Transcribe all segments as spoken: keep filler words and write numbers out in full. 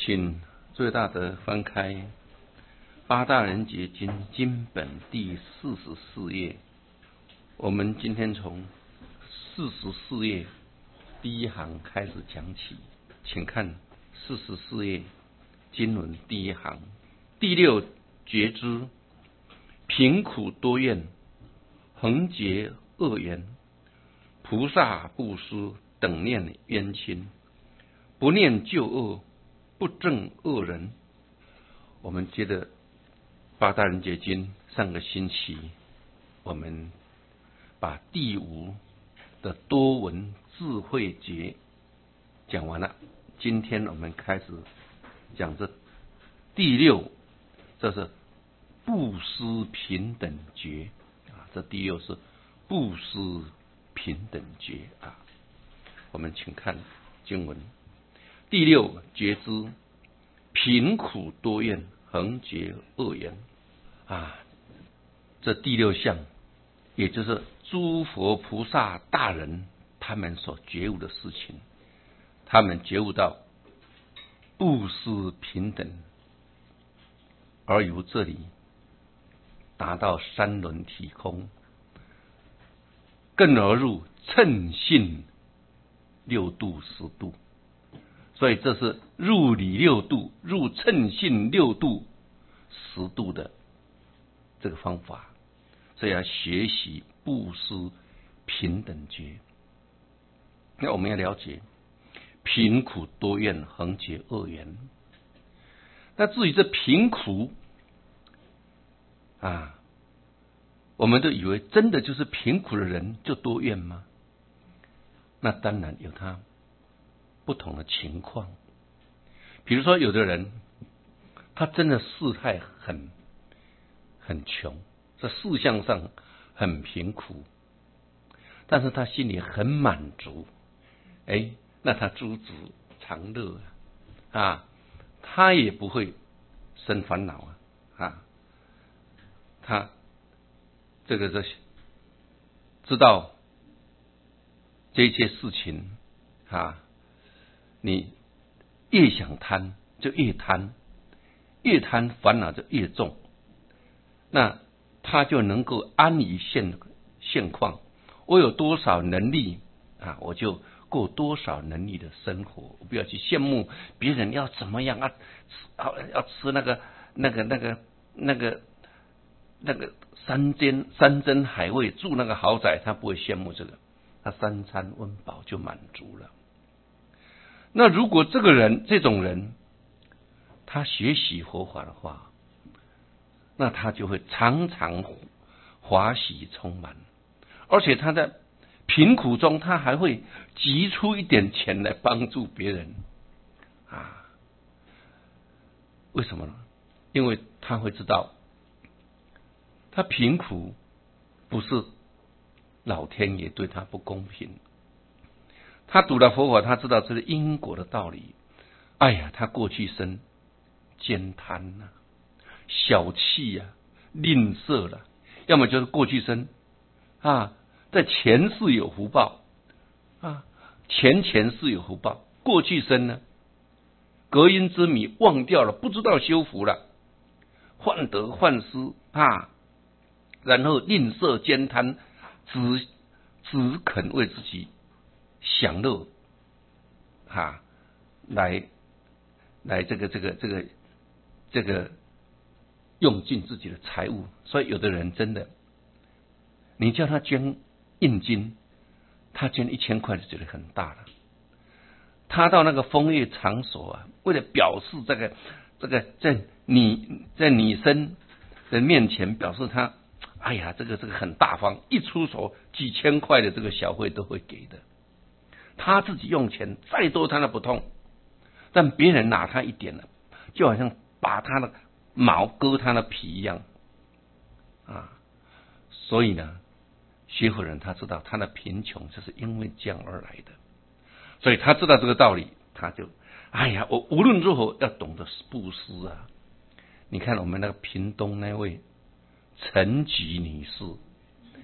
请最大德翻开《八大人结经》经本第四十四页。我们今天从四十四页第一行开始讲起，请看四十四页经文第一行：第六觉知，贫苦多怨，横结恶缘，菩萨布施等念冤亲，不念旧恶，不正恶人。我们接着八大人结经，上个星期我们把第五的多闻智慧结讲完了，今天我们开始讲这第六，这是布施平等觉啊，这第六是布施平等觉啊。我们请看经文：第六觉知，贫苦多怨，横结恶缘啊。这第六项，也就是诸佛菩萨大人他们所觉悟的事情，他们觉悟到布施平等，而由这里达到三轮体空，更而入称性六度十度。所以这是入理六度、入称性六度十度的这个方法。所以要学习布施平等觉。那我们要了解贫苦多怨，横结恶缘。那至于这贫苦啊，我们都以为真的就是贫苦的人就多怨吗？那当然有他不同的情况。比如说有的人他真的世态很很穷，在事项上很贫苦，但是他心里很满足，哎，那他知足常乐啊，他也不会生烦恼啊啊，他这个是知道这些事情啊，你越想贪就越贪，越贪烦恼就越重，那他就能够安于现现况。我有多少能力啊，我就过多少能力的生活。我不要去羡慕别人要怎么样啊，要吃那个那个那个那个那个山珍山珍海味，住那个豪宅，他不会羡慕这个，他三餐温饱就满足了。那如果这个人这种人他学习佛法的话，那他就会常常欢喜充满，而且他在贫苦中他还会挤出一点钱来帮助别人啊。为什么呢？因为他会知道他贫苦不是老天爷对他不公平，他读了佛法，他知道这是因果的道理。哎呀，他过去生奸贪啊，小气啊，吝啬了，要么就是过去生啊，在前世有福报啊，前前世有福报，过去生呢，隔阴之谜忘掉了，不知道修福了，患得患失啊，然后吝啬奸贪，只只肯为自己享乐啊，来来这个这个这个这个用尽自己的财物。所以有的人真的，你叫他捐印金，他捐一千块就觉得很大了。他到那个风月场所啊，为了表示这个这个在女在女生的面前表示他，哎呀，这个这个很大方，一出手几千块的这个小费都会给的。他自己用钱再多他都不痛，但别人拿他一点了，就好像把他的毛割他的皮一样啊。所以呢，学佛人他知道他的贫穷就是因为这样而来的，所以他知道这个道理，他就哎呀，我无论如何要懂得布施啊。你看我们那个屏东那位陈菊女士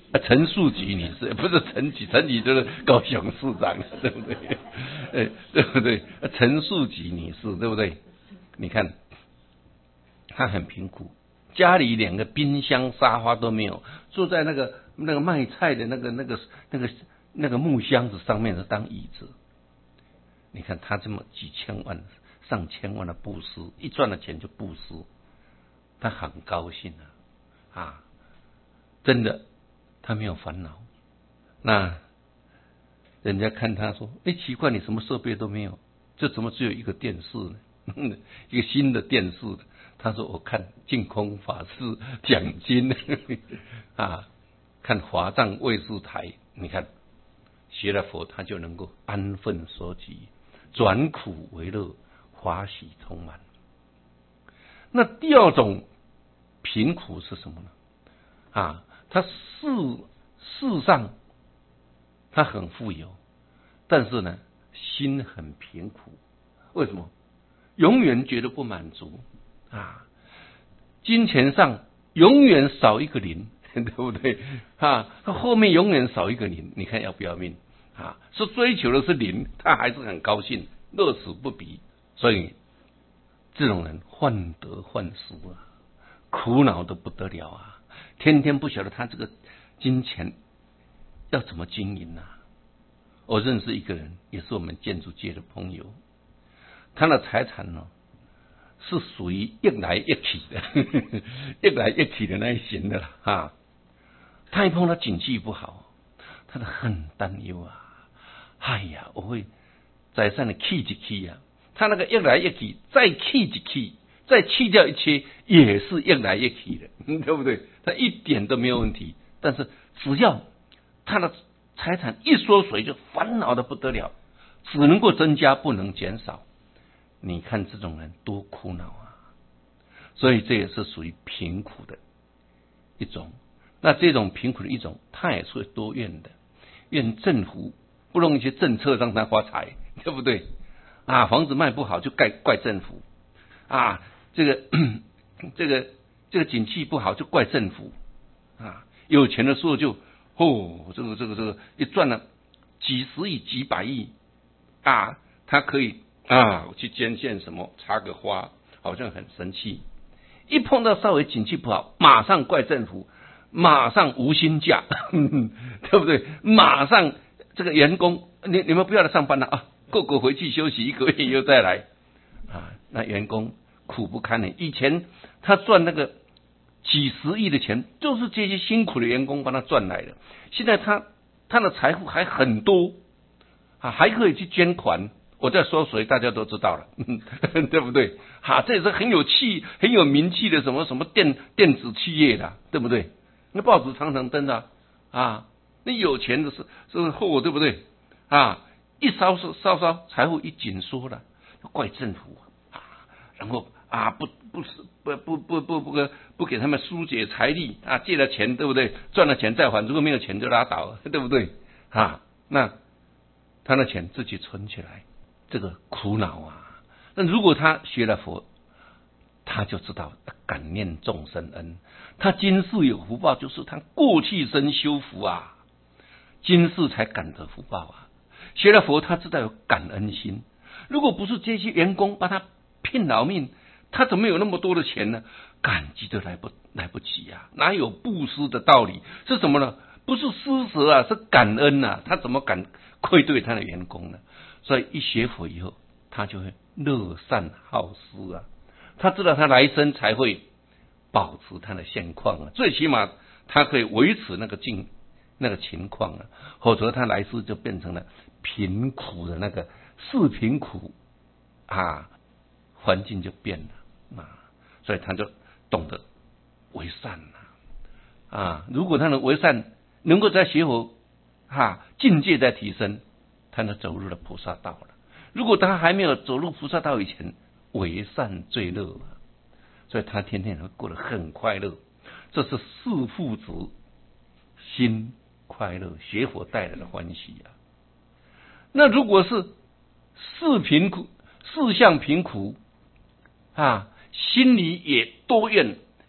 陈树菊女士不是陈菊，陈菊就是高雄市长，对不对？呃，对不对？陈树菊女士，对不对？你看，她很贫苦，家里连个冰箱、沙发都没有，坐在那个那个卖菜的那个那个那个那个木箱子上面是当椅子。你看她这么几千万、上千万的布施，一赚了钱就布施，她很高兴啊啊！真的，她没有烦恼。那人家看她说：“哎，奇怪，你什么设备都没有，这怎么只有一个电视呢？一个新的电视。”他说：“我看净空法师讲经啊，看华藏卫视台，你看学了佛，他就能够安分守己，转苦为乐，欢喜充满。”那第二种贫苦是什么呢？啊，他事事上他很富有，但是呢，心很贫苦。为什么？永远觉得不满足。啊，金钱上永远少一个零，对不对？啊，他后面永远少一个零，你看要不要命啊？是追求的是零，他还是很高兴，乐此不疲。所以这种人患得患失啊，苦恼的不得了啊，天天不晓得他这个金钱要怎么经营啊。我认识一个人，也是我们建筑界的朋友，他的财产呢，是属于一来一去的，一来一去的那一型的啦啊！他一碰到景气不好，他就很担忧啊！哎呀，我会再上的去一去啊！他那个一来一去，再去一去，再去掉一切，也是一来一去的，对不对？他一点都没有问题。但是只要他的财产一缩水，就烦恼的不得了，只能够增加，不能减少。你看这种人多苦恼啊！所以这也是属于贫苦的一种。那这种贫苦的一种，他也是多怨的，怨政府不弄一些政策让他发财，对不对？啊，房子卖不好就怪怪政府啊，这个这个这个景气不好就怪政府啊，有钱的时候就哦，这个这个这个一赚了几十亿、几百亿啊，他可以。啊，去捐献什么，插个花，好像很生气。一碰到稍微景气不好，马上怪政府，马上无薪假，对不对？马上这个员工，你你们不要来上班了啊，个个回去休息一个月又再来啊。那员工苦不堪言。以前他赚那个几十亿的钱，就是这些辛苦的员工帮他赚来的。现在他他的财富还很多啊，还可以去捐款。我在说谁，大家都知道了，对不对？哈，这也是很有气、很有名气的什么什么电电子企业的，对不对？那报纸常常登的啊，那有钱的是是货，对不对？啊，一稍稍稍稍财富一紧缩了，怪政府啊，然后啊不不是不不不不不不给他们疏解财力啊，借了钱，对不对？赚了钱再还，如果没有钱就拉倒，对不对？啊，那他的钱自己存起来。这个苦恼啊！那如果他学了佛，他就知道感念众生恩。他今世有福报，就是他过去生修福啊，今世才感得福报啊。学了佛，他知道有感恩心。如果不是这些员工帮他拼老命，他怎么有那么多的钱呢？感激都来不来不及啊！哪有布施的道理？是什么呢？不是施舍啊，是感恩啊！他怎么敢愧对他的员工呢？所以一学佛以后，他就会乐善好施啊。他知道他来生才会保持他的现况啊，最起码他可以维持那个境那个情况啊，否则他来世就变成了贫苦的那个是贫苦啊，环境就变了啊。所以他就懂得为善啊。啊，如果他能为善，能够在学佛啊境界在提升。他呢走入了菩萨道了。如果他还没有走入菩萨道以前，为善最乐啊，所以他天天会过得很快乐。这是四父子心快乐，学佛带来的欢喜啊。那如果是四贫苦，四相贫苦啊，心里也多怨，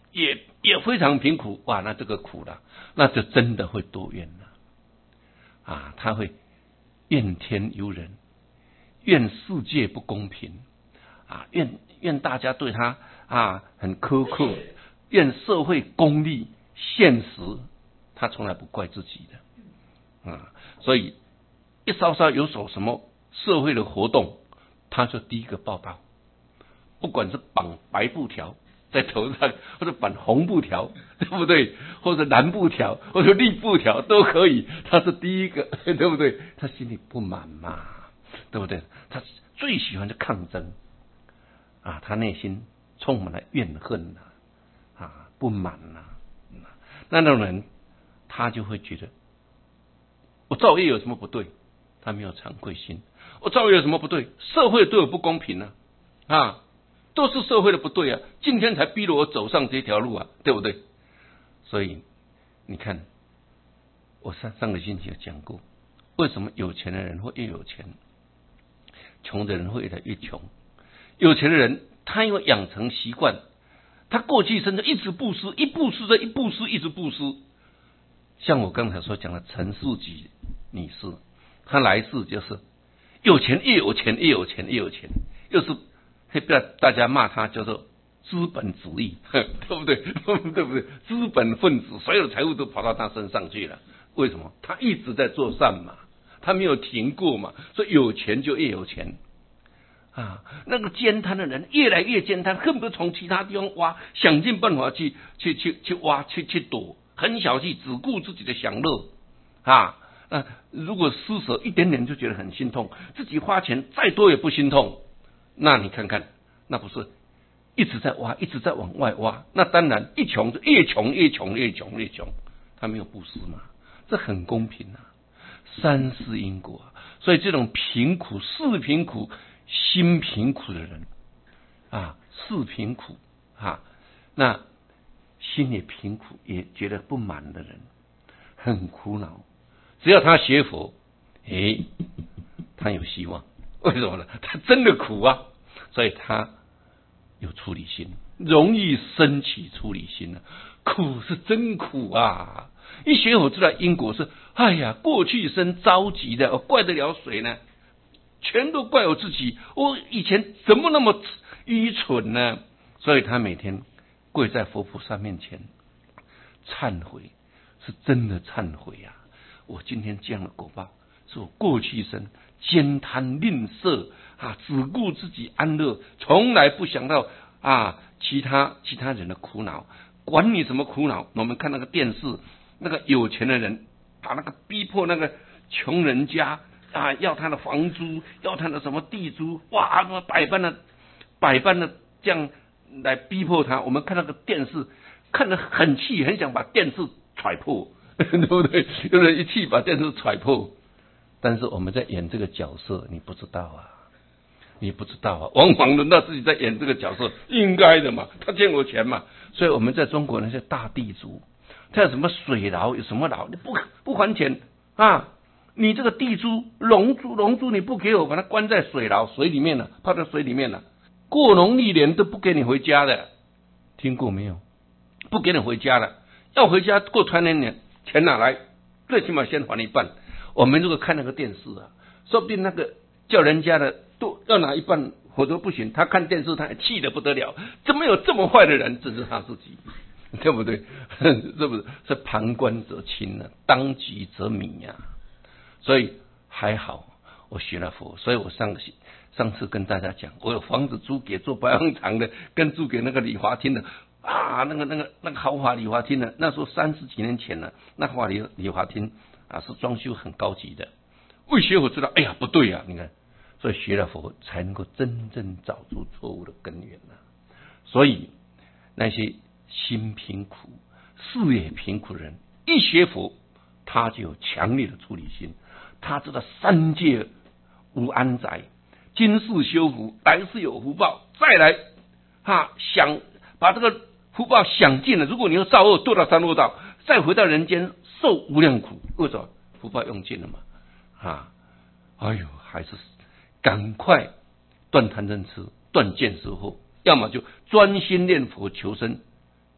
也也非常贫苦，哇，那这个苦了，那就真的会多怨了啊！他会怨天尤人，怨世界不公平啊，怨怨大家对他啊很苛刻，怨社会功利现实，他从来不怪自己的啊，所以一稍稍有所什么社会的活动，他就第一个报道，不管是绑白布条在头上，或者绑红布条，对不对？或者蓝布条，或者绿布条都可以。他是第一个，对不对？他心里不满嘛，对不对？他最喜欢的抗争啊，他内心充满了怨恨呐，啊，不满呐。那种人，他就会觉得，我造业有什么不对？他没有惭愧心。我造业有什么不对？社会对我不公平啊！啊！都是社会的不对啊！今天才逼着我走上这条路啊，对不对？所以你看，我上上个星期有讲过，为什么有钱的人会越有钱，穷的人会越来越穷？有钱的人，他因为养成习惯，他过去生就一直布施，一布施着一布施，一直布施。像我刚才所讲的陈素吉女士，她来世就是有钱越有钱，越有钱越有钱，又是。可以不要大家骂他叫做资本主义，对不对？对不对？资本分子所有的财物都跑到他身上去了，为什么？他一直在做善嘛，他没有停过嘛，所以有钱就越有钱啊。那个奸贪的人越来越奸贪，恨不得从其他地方挖，想尽办法去去去去挖去去躲，很小气，只顾自己的享乐啊。那如果施舍一点点就觉得很心痛，自己花钱再多也不心痛。那你看看，那不是一直在挖，一直在往外挖？那当然，一穷就越穷越穷越穷越穷，他没有布施嘛，这很公平啊，三世因果啊。所以这种贫苦、是贫苦、心贫苦的人啊，是贫苦啊，那心也贫苦，也觉得不满的人，很苦恼。只要他学佛，诶，他有希望。为什么呢？他真的苦啊，所以他有出离心，容易升起出离心啊。苦是真苦啊！一学佛知道因果是，哎呀，过去生着急的，我怪得了谁呢？全都怪我自己，我以前怎么那么愚蠢呢？所以他每天跪在佛菩萨面前忏悔，是真的忏悔啊！我今天这样的果报，是我过去生奸贪吝啬啊，只顾自己安乐，从来不想到啊其他其他人的苦恼，管你什么苦恼。我们看那个电视，那个有钱的人把那个逼迫那个穷人家啊，要他的房租，要他的什么地租，哇，百般的百般的这样来逼迫他。我们看那个电视，看得很气，很想把电视踹破，对不对？有人一气把电视踹破。但是我们在演这个角色，你不知道啊，你不知道啊，往往轮到自己在演这个角色，应该的嘛，他欠我钱嘛。所以我们在中国那些大地主，他有什么水牢，有什么牢，你不不还钱啊？你这个地租、龙租、龙租你不给我，把它关在水牢、水里面了，泡在水里面了，过农历年都不给你回家的，听过没有？不给你回家了，要回家过团年年，钱哪来？最起码先还一半。我们如果看那个电视啊，说不定那个叫人家的都要拿一半，否则不行。他看电视，他也气得不得了，怎么有这么坏的人？只是他自己，对不对？是不是？是旁观者清啊，当局者迷呀、啊。所以还好，我学了佛，所以我上上次跟大家讲，我有房子租给做保养厂的，跟租给那个理华厅的啊，那个那个那个豪华理华厅的，那时候三十几年前了，那豪华理理华厅。啊，是装修很高级的。为学佛知道，哎呀，不对呀、啊，你看，所以学了佛才能够真正找出错误的根源呐、啊。所以那些心贫苦、事业贫苦的人，一学佛，他就有强烈的出离心，他知道三界无安宅，今世修福，来世有福报，再来哈想把这个福报享尽了。如果你要造恶堕到三恶道，再回到人间受无量苦，为什么？福报用尽了嘛啊！哎呦，还是赶快断贪嗔痴，断见思惑，要么就专心念佛求生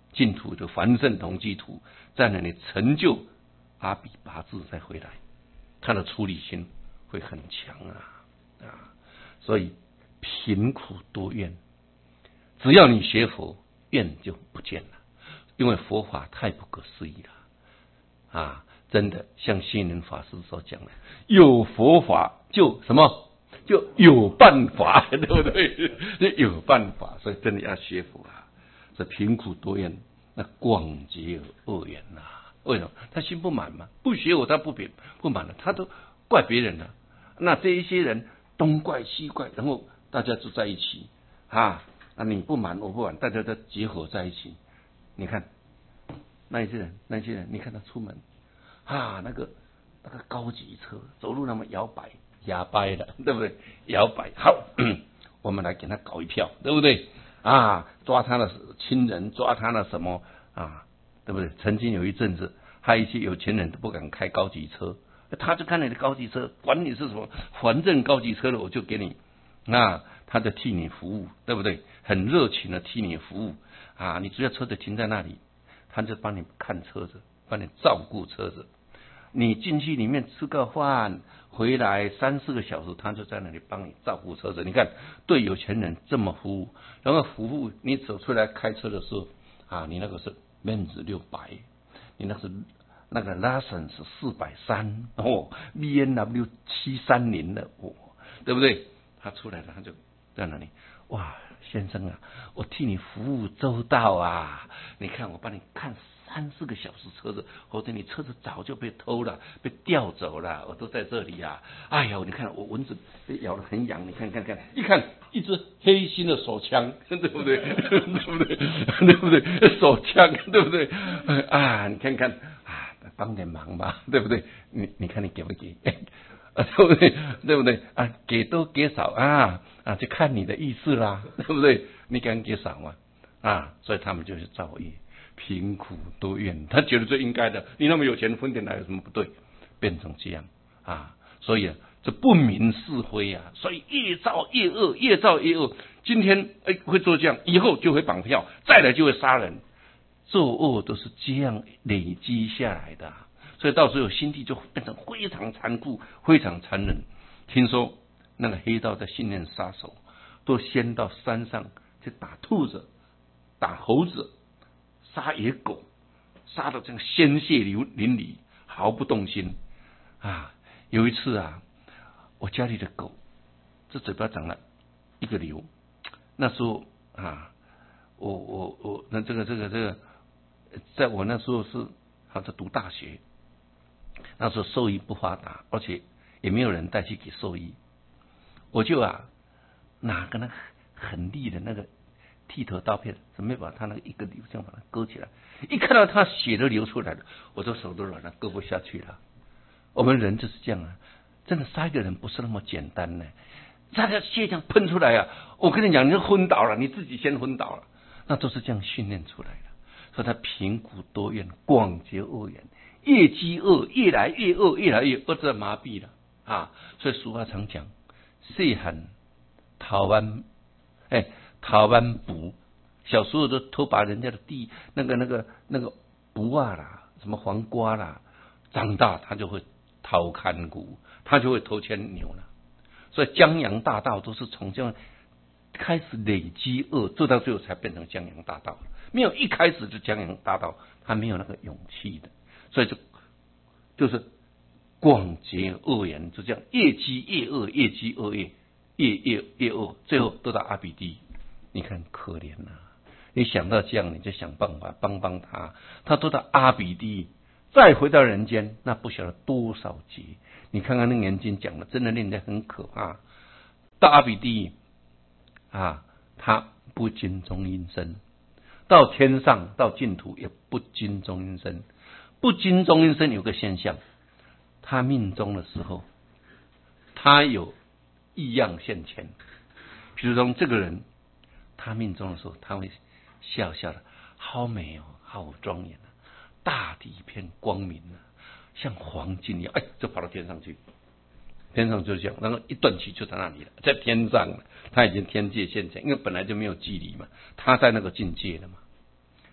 净土的凡圣同居土，在那里成就阿比八字再回来，他的处理心会很强啊啊！所以贫苦多怨，只要你学佛，怨就不见了，因为佛法太不可思议了啊！真的像星云法师所讲的，有佛法就什么？就有办法，对不对？有办法，所以真的要学佛啊！这贫苦多怨，那广结恶缘呐。为什么？他心不满嘛，不学我他不平不满了，他都怪别人了。那这一些人东怪西怪，然后大家就在一起啊，啊你不满我不满，大家都结合在一起。你看那些人，那些人，你看他出门啊，那个那个高级车，走路那么摇摆。哑掰了，对不对？摇摆好，我们来给他搞一票，对不对？啊，抓他的亲人，抓他的什么啊，对不对？曾经有一阵子，还有一些有钱人都不敢开高级车，他就看你的高级车，管你是什么，反正高级车了，我就给你，啊，他就替你服务，对不对？很热情的替你服务啊，你只要车子停在那里，他就帮你看车子，帮你照顾车子。你进去里面吃个饭，回来三四个小时，他就在那里帮你照顾车子。你看，对有钱人这么服务，然后服务你走出来开车的时候啊，你那个是面子六百，你那是那个 license 是四百三哦 ，B N W 七三零的哦，对不对？他出来了，他就在那里，哇，先生啊，我替你服务周到啊，你看我帮你看。三四个小时车子，或者你车子早就被偷了，被调走了，我都在这里啊！哎呀，你看我蚊子被咬得很痒，你看看看，一看一支黑心的手枪，对不对？对不对？对不对？手枪，对不对？啊，你看看啊，帮点忙吧，对不对？你你看你给不给？啊，对不对？对不对？啊，给多给少啊啊，就看你的意思啦，对不对？你敢给少吗？啊，所以他们就是造业。贫苦多怨，他觉得这应该的。你那么有钱，分点来有什么不对？变成这样啊，所以啊，这不明是非啊，所以越造越恶，越造越恶。今天哎会做这样，以后就会绑票，再来就会杀人。作恶都是这样累积下来的，所以到时候心地就变成非常残酷、非常残忍。听说那个黑道在训练杀手，都先到山上去打兔子、打猴子。杀野狗，杀得这样鲜血流淋漓，毫不动心啊！有一次啊，我家里的狗，这嘴巴长了一个瘤，那时候啊，我我我那这个这个这个，在我那时候是还在读大学，那时候兽医不发达，而且也没有人带去给兽医，我就啊拿个那个很利的那个。剃头刀片，准备把他那个一个瘤这样把它割起来，一看到他血都流出来了，我的手都软了，割不下去了。我们人就是这样啊，真的杀一个人不是那么简单呢，他的血这样喷出来啊，我跟你讲，你就昏倒了，你自己先昏倒了，那都是这样训练出来的。所以他贫苦多怨，广结恶缘，越积恶，越来越恶，越来越恶，这麻痹了啊。所以俗话常讲，细汉逃完，哎。讨完补，小时候都偷把人家的地那个那个那个补啊啦，什么黄瓜啦，长大他就会偷看谷，他就会偷牵牛了。所以江洋大盗都是从这样开始累积恶，做到最后才变成江洋大盗。没有一开始就江洋大盗，他没有那个勇气的，所以就就是广结恶缘，就这样越积越恶，越积恶业，越越越恶，最后都到阿鼻地。你看可怜呐、啊！你想到这样，你就想办法帮帮他。他都到阿鼻地，再回到人间，那不晓得多少劫。你看看那个年经讲的，真的令人很可怕。到阿鼻地啊，他不尽中阴身；到天上，到净土也不尽中阴身。不尽中阴身有个现象，他命中的时候，他有异样现前。比如说这个人。他命中的时候，他会笑笑的，好美哦，好庄严啊，大地一片光明啊，像黄金一样，哎，就跑到天上去，天上就这样，然后一断气就在那里了，在天上了，他已经天界现前，因为本来就没有距离嘛，他在那个境界了嘛，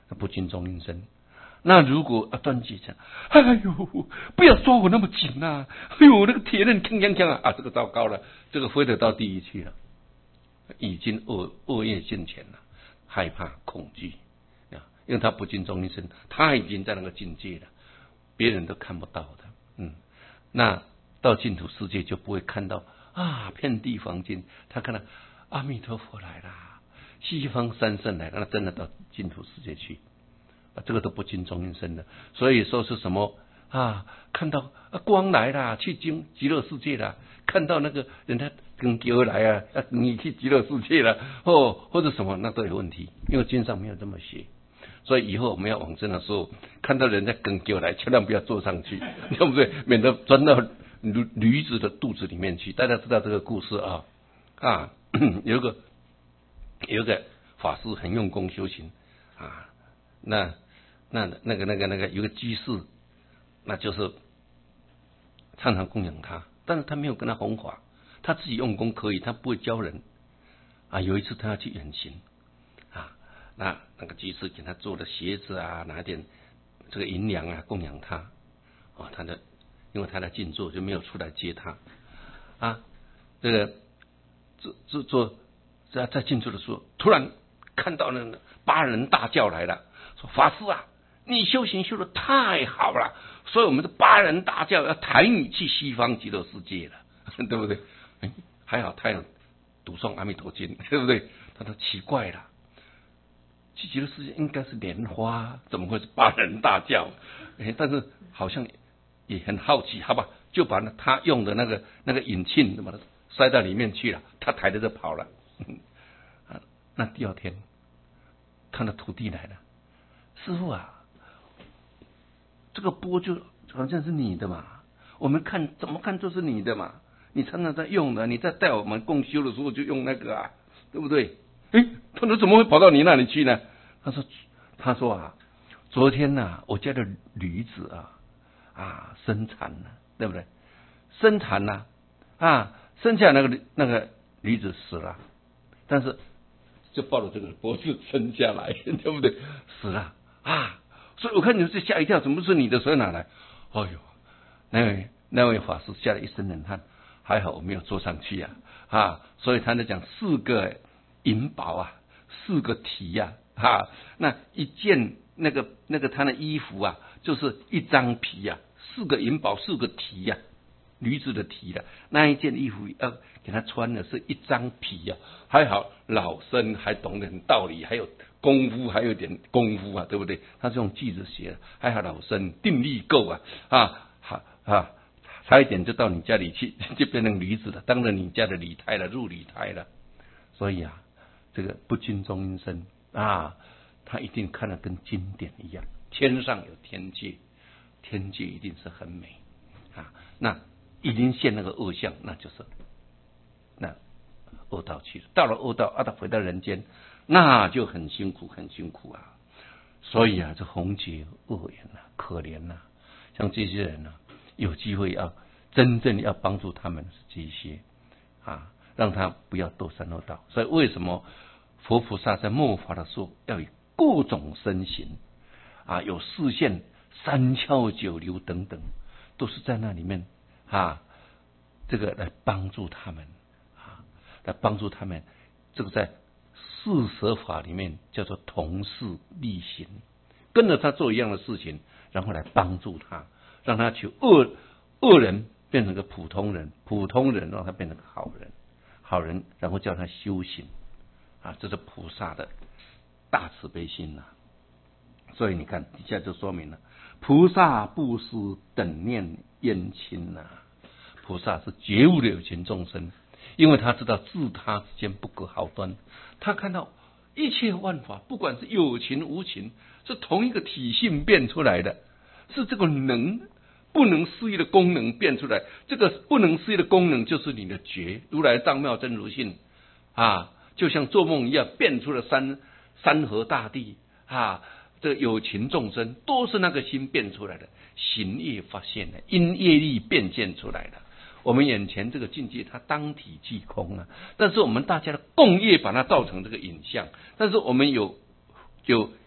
不敬中阴身。那如果啊端记讲，哎呦，不要抓我那么紧啊！哎呦，那个铁刃铿锵锵啊！啊，这个糟糕了，这个非得到地狱去了，已经恶恶业现前了，害怕恐惧啊，因为他不敬中阴身，他已经在那个境界了，别人都看不到的。嗯，那到净土世界就不会看到啊，遍地黄金，他看到阿弥陀佛来啦，西方三圣来了，那真的到净土世界去。这个都不敬中阴身的，所以说是什么啊？看到光来啦，去极极乐世界啦，看到那个人家跟狗来啊，你去极乐世界了哦，或者什么那都有问题，因为经上没有这么写。所以以后我们要往生的时候，看到人家跟狗来，千万不要坐上去，对不对？免得钻到驴驴子的肚子里面去。大家知道这个故事啊啊，有一个有一个法师很用功修行啊，那。那那个那个那个有个居士，那就是常常供养他，但是他没有跟他弘法，他自己用功可以，他不会教人啊。有一次他要去远行啊，那那个居士给他做的鞋子啊，拿点这个银两啊供养他啊，他的因为他在静坐就没有出来接他啊。这个做做做在在静坐的时候，突然看到那个八人大叫来了，说法师啊，你修行修得太好了，所以我们的八人大教要抬你去西方极乐世界了，对不对？哎，还好他有读诵阿弥陀经，对不对？他说奇怪了，去极乐世界应该是莲花，怎么会是八人大教？哎，但是好像也很好奇，好吧，就把他用的那个那个引磬把它塞到里面去了，他抬着就跑了。啊，那第二天，他的徒弟来了，师父啊。这个钵就好像是你的嘛，我们看怎么看就是你的嘛，你常常在用的，你在带我们共修的时候就用那个啊，对不对？诶，他说怎么会跑到你那里去呢？他说他说啊，昨天呐、啊，我家的驴子啊啊生产了，对不对？生产了 啊, 啊，生下那个那个驴子死了，但是就抱着这个脖子生下来，对不对？死了啊。所以我看你是吓一跳，怎么是你的？所以哪来？哎呦，那位那位法师吓了一身冷汗，还好我没有坐上去呀、啊，啊，所以他在讲四个银宝啊，四个蹄呀、啊，啊，那一件那个那个他的衣服啊，就是一张皮呀、啊，四个银宝，四个蹄呀、啊，驴子的蹄的、啊，那一件衣服要给他穿的是一张皮呀、啊，还好老僧还懂得很道理，还有。功夫还有点功夫啊，对不对？他是用句子写的，还好老生定力够啊啊好啊，差一点就到你家里去，就变成驴子了，当了你家的礼胎了，入礼胎了。所以啊，这个不敬中阴身啊，他一定看得跟经典一样，天上有天界，天界一定是很美啊。那已经现那个恶相，那就是那恶道去了。到了恶道，啊，他回到人间。那就很辛苦，很辛苦啊！所以啊，这红结恶缘啊，可怜呐、啊！像这些人呢、啊，有机会要真正要帮助他们是这些啊，让他不要堕三恶道。所以为什么佛菩萨在末法的时候要以各种身形啊，有视线、三窍九流等等，都是在那里面啊，这个来帮助他们啊，来帮助他们。这个在四摄法里面叫做同事力行，跟着他做一样的事情，然后来帮助他，让他去恶恶人变成个普通人，普通人让他变成个好人，好人然后叫他修行啊，这是菩萨的大慈悲心呐、啊。所以你看底下就说明了，菩萨不思等念冤亲呐，菩萨是觉悟的有情众生。因为他知道自他之间不隔毫端，他看到一切万法，不管是有情无情，是同一个体性变出来的，是这个能不能思议的功能变出来。这个不能思议的功能就是你的觉，如来藏妙真如性啊，就像做梦一样，变出了山山河大地啊，这个有情众生都是那个心变出来的，行业发现的，因业力变现出来的。我们眼前这个境界，它当体即空啊，但是我们大家的共业把它造成这个影像，但是我们有有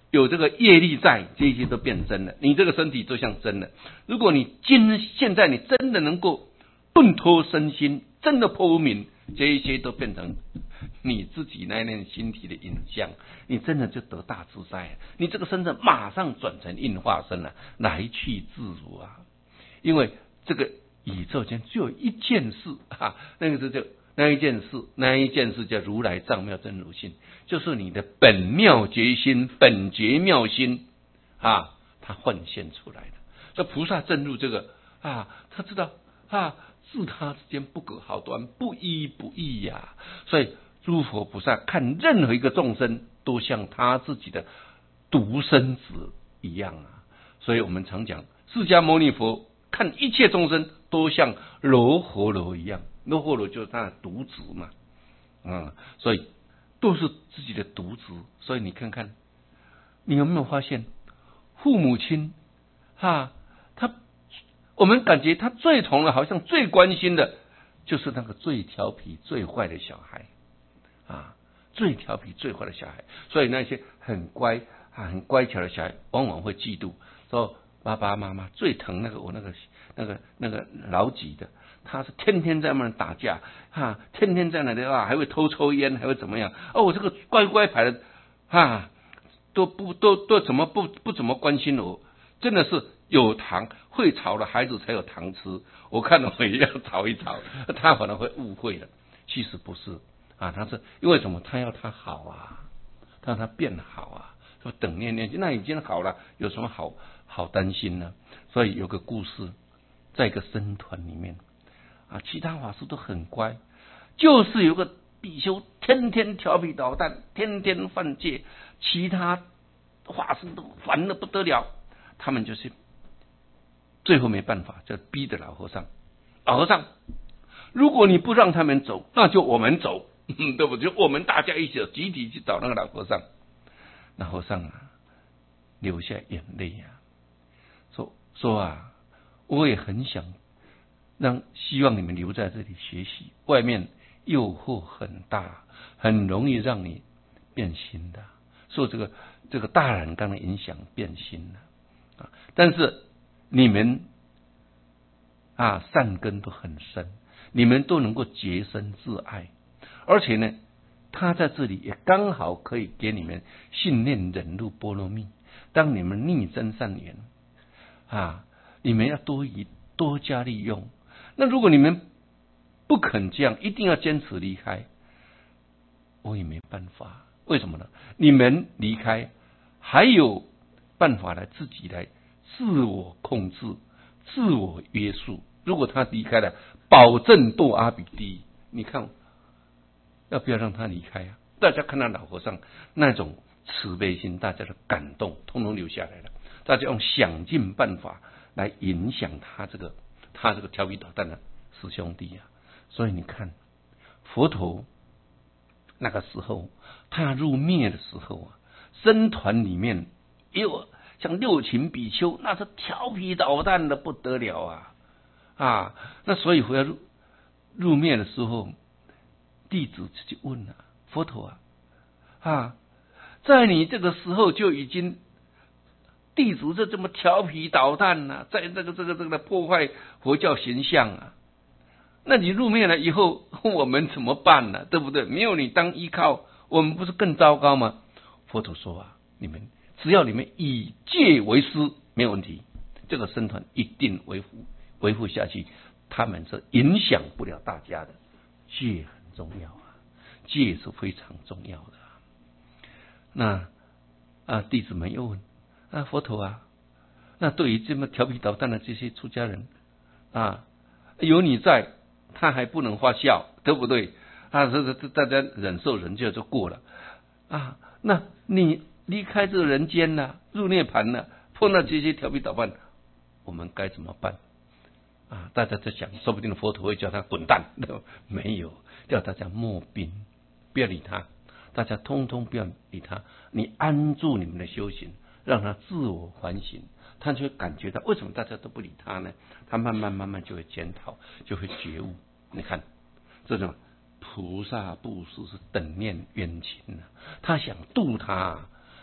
有这个业力在，这些都变真了，你这个身体都像真的。如果你今现在你真的能够顿脱身心，真的破无明，这一些都变成你自己那一念心体的影像，你真的就得大自在，你这个身子马上转成应化身了，来去自如啊！因为这个宇宙间只有一件事啊，那个是就那一件事，那一件事叫如来藏妙真如性，就是你的本妙觉心、本觉妙心啊，它幻现出来的。这菩萨证入这个啊，他知道啊，自他之间不可好端，不依不异呀、啊。所以诸佛菩萨看任何一个众生，都像他自己的独生子一样啊。所以我们常讲，释迦牟尼佛看一切众生都像罗睺罗一样，罗睺罗就是他的独子嘛，嗯，所以都是自己的独子。所以你看看，你有没有发现，父母亲啊，他我们感觉他最宠的，好像最关心的，就是那个最调皮、最坏的小孩啊，最调皮、最坏的小孩。所以那些很乖啊、很乖巧的小孩，往往会嫉妒，说爸爸妈妈最疼那个我那个那个那个老几的，他是天天在那边打架啊，天天在那里啊，还会偷抽烟，还会怎么样？哦，我这个乖乖牌的啊，都不都都怎么不不怎么关心我？真的是有糖会吵的孩子才有糖吃，我看到我也要吵一吵，他可能会误会了，其实不是啊，他是因为什么？他要他好啊，他让他变好啊，说等念念那已经好了，有什么好好担心呢？所以有个故事，在一个僧团里面啊，其他法师都很乖，就是有个比丘天天调皮捣蛋，天天犯戒，其他法师都烦得不得了。他们就是最后没办法，就逼着老和尚。老和尚，如果你不让他们走，那就我们走，对不对？就我们大家一起集体去找那个老和尚。老和尚啊，流下眼泪啊，说说啊，我也很想让，希望你们留在这里学习，外面诱惑很大，很容易让你变心的，受这个这个大染缸的影响变心了。但是你们啊，善根都很深，你们都能够洁身自爱，而且呢，他在这里也刚好可以给你们训练忍辱波罗蜜。当你们逆增善缘啊，你们要多以多加利用。那如果你们不肯这样，一定要坚持离开，我也没办法。为什么呢？你们离开还有办法来自己来自我控制、自我约束。如果他离开了，保证堕阿鼻地狱。你看要不要让他离开啊？大家看到老和尚那种慈悲心，大家的感动通通留下来了。大家用想尽办法来影响他这个他这个调皮捣蛋的师兄弟啊。所以你看，佛陀那个时候他入灭的时候啊，僧团里面也有像六群比丘，那是调皮捣蛋的不得了啊啊！那所以佛要入入灭的时候，弟子就问了佛陀啊啊，在你这个时候就已经弟子就这么调皮捣蛋了、啊，在这个这个这个破坏佛教形象啊，那你入灭了以后，我们怎么办呢？对不对？没有你当依靠，我们不是更糟糕吗？佛陀说啊，你们只要你们以戒为师，没有问题，这个僧团一定维护维护下去。他们是影响不了大家的，戒很重要啊，戒是非常重要的。那啊，弟子们又问啊，佛陀啊，那对于这么调皮捣蛋的这些出家人啊，有你在，他还不能发笑，对不对？啊，这这大家忍受忍就就过了啊。那你离开这个人间了、啊，入涅盘了、啊，碰到这些调皮捣蛋，我们该怎么办？啊，大家在想，说不定佛陀会叫他滚蛋，没有，叫大家莫兵，不要理他，大家通通不要理他，你安住你们的修行，让他自我反省，他就会感觉到为什么大家都不理他呢？他慢慢慢慢就会检讨，就会觉悟。你看，这种菩萨布施是等念冤亲啊，他想度他，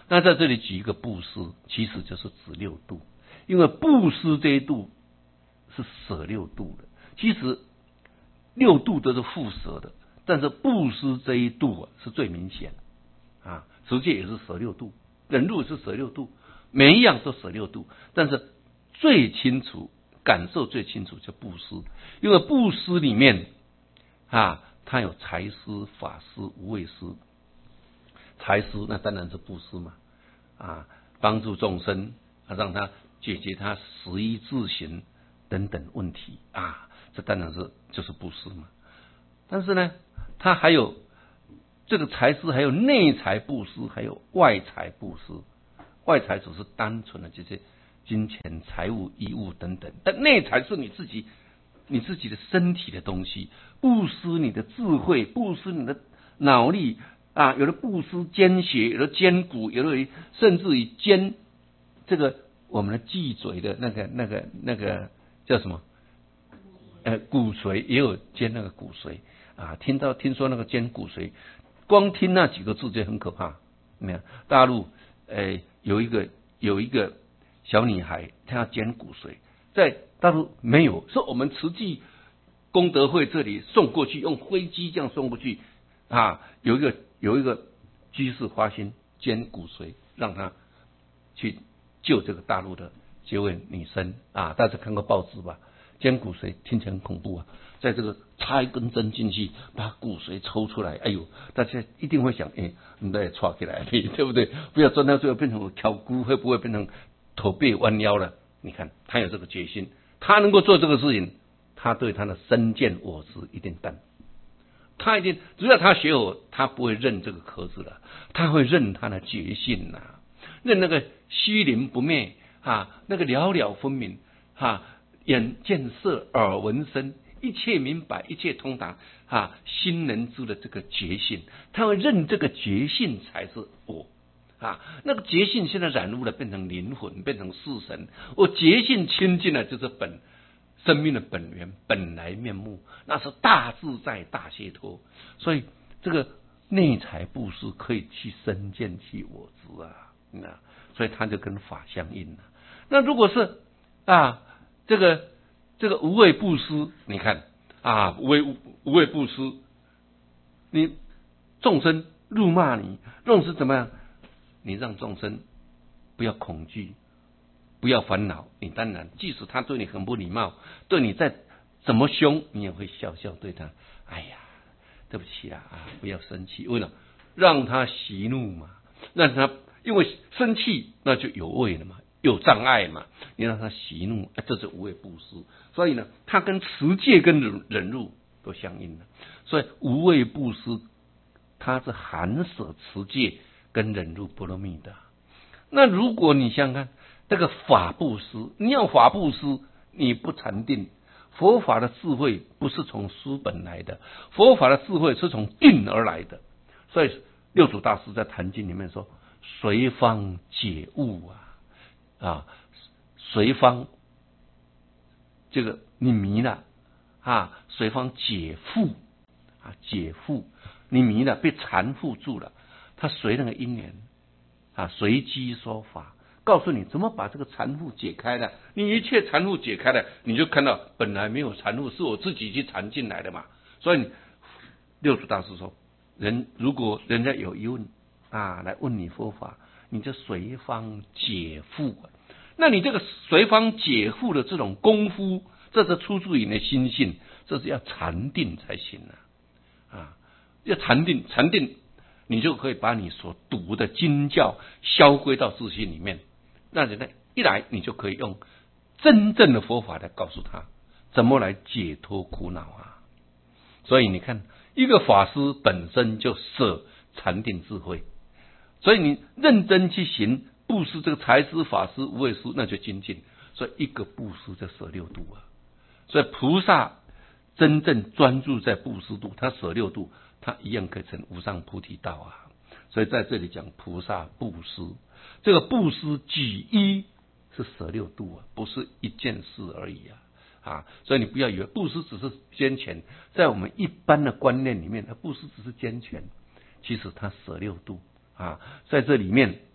那在这里举一个布施，其实就是指六度，因为布施这一度是舍六度的。其实六度都是互舍的，但是布施这一度啊是最明显的啊。持戒也是舍六度，忍辱也是舍六度，每一样都舍六度，但是最清楚感受最清楚就布施，因为布施里面啊，它有财施、法施、无畏施。财施那当然是布施嘛，啊，帮助众生啊，让他解决他食衣住行等等问题啊，这当然是就是布施嘛。但是呢，他还有这个财施，还有内财布施，还有外财布施。外财只是单纯的这些金钱、财物、衣物等等，但内财是你自己你自己的身体的东西，布施你的智慧，布施你的脑力。啊，有的布施捐血，有的捐骨，有的甚至于捐这个我们的脊椎的那个、那个、那个叫什么？呃，骨髓也有捐那个骨髓啊。听到听说那个捐骨髓，光听那几个字就很可怕。没有，大陆呃有一个有一个小女孩，她要捐骨髓，在大陆没有，是我们慈济功德会这里送过去，用飞机这样送过去啊，有一个。有一个居士发心捐骨髓，让他去救这个大陆的这位女生啊，大家看过报纸吧？捐骨髓听起来很恐怖啊，在这个插一根针进去，把骨髓抽出来，哎呦，大家一定会想，哎，你得插起来，对不对？不要钻到最后变成挑骨，会不会变成驼背弯腰了？你看他有这个决心，他能够做这个事情，他对他的身见我执一定淡。他一定，只要他学我，他不会认这个壳子了，他会认他的觉性呐、啊，认那个虚灵不灭啊，那个了了分明啊，眼见色，耳闻声，一切明白，一切通达啊，心能知的这个觉性，他会认这个觉性才是我啊，那个觉性现在染污了，变成灵魂，变成世神，我觉性清净了，就是本。生命的本源本来面目，那是大自在大解脱。所以这个内财布施可以去身见去我执啊，那所以它就跟法相应了。那如果是啊这个这个无畏布施，你看啊无畏无畏布施，你众生辱骂你，众生怎么样？你让众生不要恐惧。不要烦恼，你当然，即使他对你很不礼貌，对你再怎么凶，你也会笑笑对他。哎呀，对不起啊，啊，不要生气。为了让他息怒嘛，让他因为生气那就有畏了嘛，有障碍嘛，你让他息怒，啊、这是无畏布施。所以呢，它跟持戒跟忍忍辱都相应的。所以无畏布施，它是含舍持戒跟忍辱波罗蜜的。那如果你想想看。这个法布施，你要法布施，你不禅定，佛法的智慧不是从书本来的，佛法的智慧是从定而来的。所以六祖大师在《坛经》里面说：“随方解悟啊，啊，随方这个你迷了啊，随方解缚啊，解缚你迷了，被缠缚住了，他随那个因缘啊，随机说法。”告诉你怎么把这个缠缚解开了，你一切缠缚解开了，你就看到本来没有缠缚，是我自己去缠进来的嘛。所以六祖大师说，人如果人家有疑问啊，来问你佛法，你就随方解缚。那你这个随方解缚的这种功夫，这是出自于你的心性，这是要禅定才行啊！啊，要禅定，禅定你就可以把你所读的经教销归到自心里面。那人呢，一来你就可以用真正的佛法来告诉他怎么来解脱苦恼啊！所以你看，一个法师本身就舍禅定智慧，所以你认真去行布施，这个财施、法施、无畏施，那就精进。所以一个布施就舍六度啊！所以菩萨真正专注在布施度，他舍六度，他一样可以成无上菩提道啊！所以在这里讲菩萨布施。这个布施举一是舍六度啊，不是一件事而已啊啊！所以你不要以为布施只是捐钱，在我们一般的观念里面，它布施只是捐钱，其实它舍六度啊，在这里面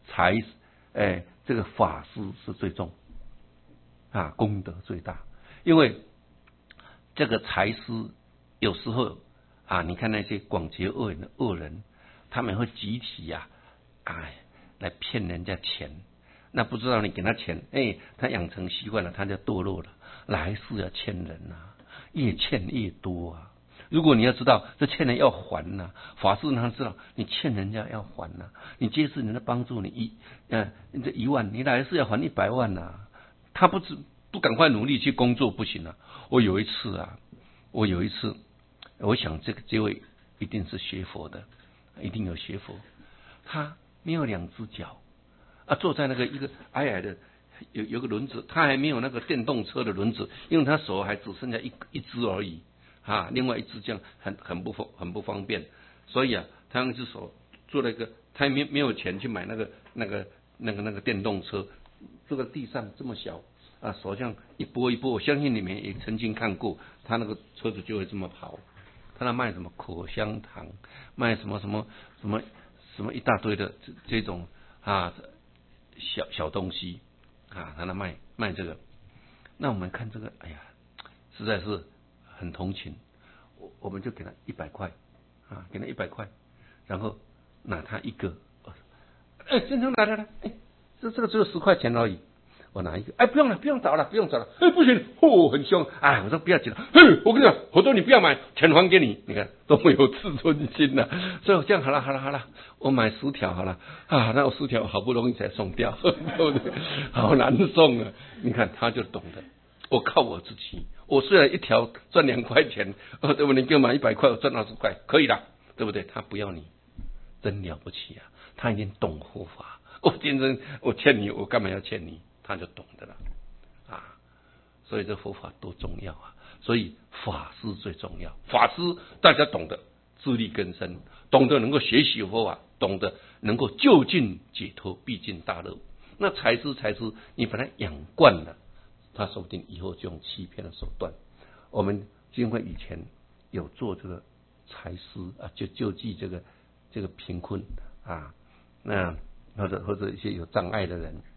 财，哎，这个法师是最重啊，功德最大。因为这个财师有时候啊，你看那些广结恶缘的恶人，他们会集体呀、啊，哎，来骗人家钱。那不知道你给他钱，哎，他养成习惯了，他就堕落了，来世要欠人啊，越欠越多啊。如果你要知道这欠人要还呐、啊，法师他知道你欠人家要还呐、啊，你借势人家帮助你一，嗯、呃，你这一万，你来世要还一百万呐、啊，他不知不赶快努力去工作不行啊。我有一次啊，我有一次，我想这个这位一定是学佛的，一定有学佛，他没有两只脚啊，坐在那个一个矮矮的有有个轮子，他还没有那个电动车的轮子，因为他手还只剩下一一只而已。啊，另外一只这样很很不方很不方便，所以啊，他用一只手做了一个，他没没有钱去买那个那个那个那个电动车，这个地上这么小啊，手这样一拨一拨，我相信你们也曾经看过，他那个车子就会这么跑。他那卖什么口香糖，卖什么什么什么什么一大堆的这这种啊小小东西啊，他那卖卖这个，那我们看这个，哎呀，实在是。很同情，我我们就给他一百块啊，给他一百块，然后拿他一个，哎，先生来来来，哎，这这个只有十块钱而已，我拿一个，哎，不用了，不用找了，不用找了，哎，不行，哦，很凶，哎，我说不要紧了，嘿，我跟你讲，我说你不要买，钱还给你，你看多么有自尊心呐、啊，所以我这样好了好了好了，我买十条好了啊，那我十条好不容易才送掉，对不对？好难送啊，你看他就懂得。我靠我自己，我虽然一条赚两块钱，哦，对不对？你给我买一百块，我赚二十块，可以的，对不对？他不要你，真了不起啊！他已经懂佛法。我今天我欠你，我干嘛要欠你？他就懂得了啊！所以这佛法多重要啊！所以法师最重要，法师大家懂得自力更生，懂得能够学习佛法，懂得能够就近解脱，毕竟大乐。那财师财师，你把他养惯了。他说不定以后就用欺骗的手段。我们经会以前有做这个财师啊，就救济这个这个贫困啊，那或者或者一些有障碍的人